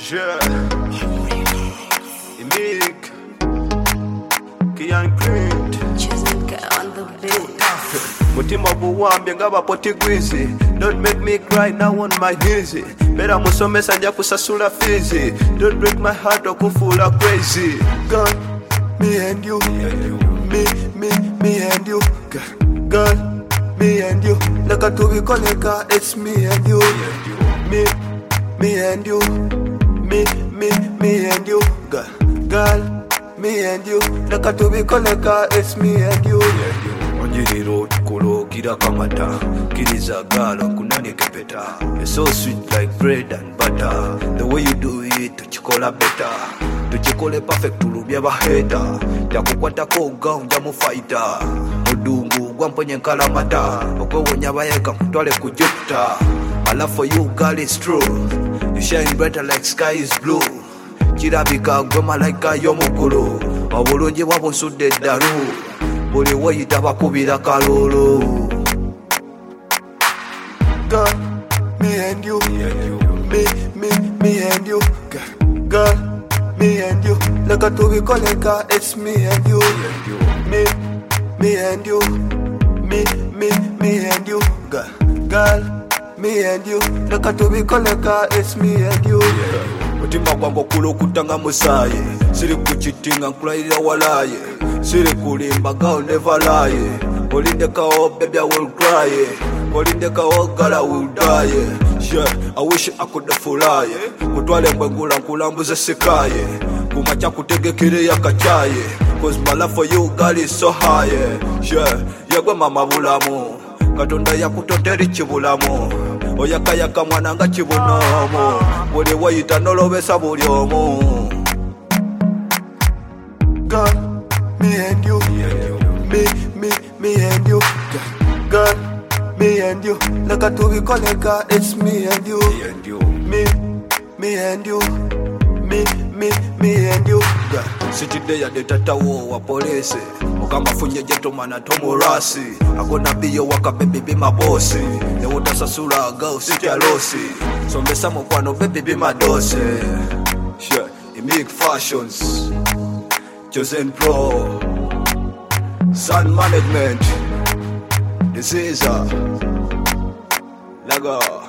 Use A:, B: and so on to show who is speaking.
A: Yeah. Emig. Kian Print.
B: Chisnika on the beat.
A: Mutima buwambye ng'abapoti gwizi. Don't make me cry now on my knees. Better musomesa nja kusasula fizi. Don't break my heart okufuula crazy. Girl, me and you. Me and you. Girl, me and you. Leka tubikoleka, it's me and you. Me and you. Me and you. Girl, me and you. Leka tubikoleka, it's me and you. Onjiriro tukolo kira kamata. Kiriza gala kunani kepeta. You're so sweet like bread and butter. The way you do it, tuchikola better. Tuchikole perfect tulubya baheta. Takukwata koga unja mufaita. Mudungu gwamponye nkalamata. Okwewonya bayeka mutwale kujukta. My love for you girl is true. You shine brighter like sky is blue. Kirabika gwe malaika y'omukulu. Obulungi bwabusudde eddalu. Buli weyita bakubira kalulu. Girl, me and you. Me and you. Girl, me and you. Leka tubikoleka, it's me and you. Me and you. Me and you. Girl, me and you. Leka tubikoleka, it's me and you. Mutima gwangu kulukutanga musaye. Siri kuchitinga nkulayira walaye. Siri kulimba girl never lie. Olindekawo baby I will cry. Olindekawo girl I will die. Yeah, I wish I could fly. Kutwale mbengula nkulambuze sikaye. Kumacha kutegekere yakachaye. Cause my love for you girl is so high. Yeah, yagwe mama bulamu. Katonda yakutoteri chibulamu. Oyakayaka mwana nga chibunomo. Buli wayita nolobesa buli omu. Girl, me and you. Me and you. Girl, me and you. Leka tubikoleka, it's me and you. Me and you. Me and you. Sitide ya detatawo wa polisi. Mukama funye gentleman atomurasi. Akona biyo waka baby be my bossy. Ne wuta sasula girl sitya losi. Sombesa mukwano baby be my dosi. Yeah, Emig Fashions. Chosen Pro. Sun Management. This is Lago.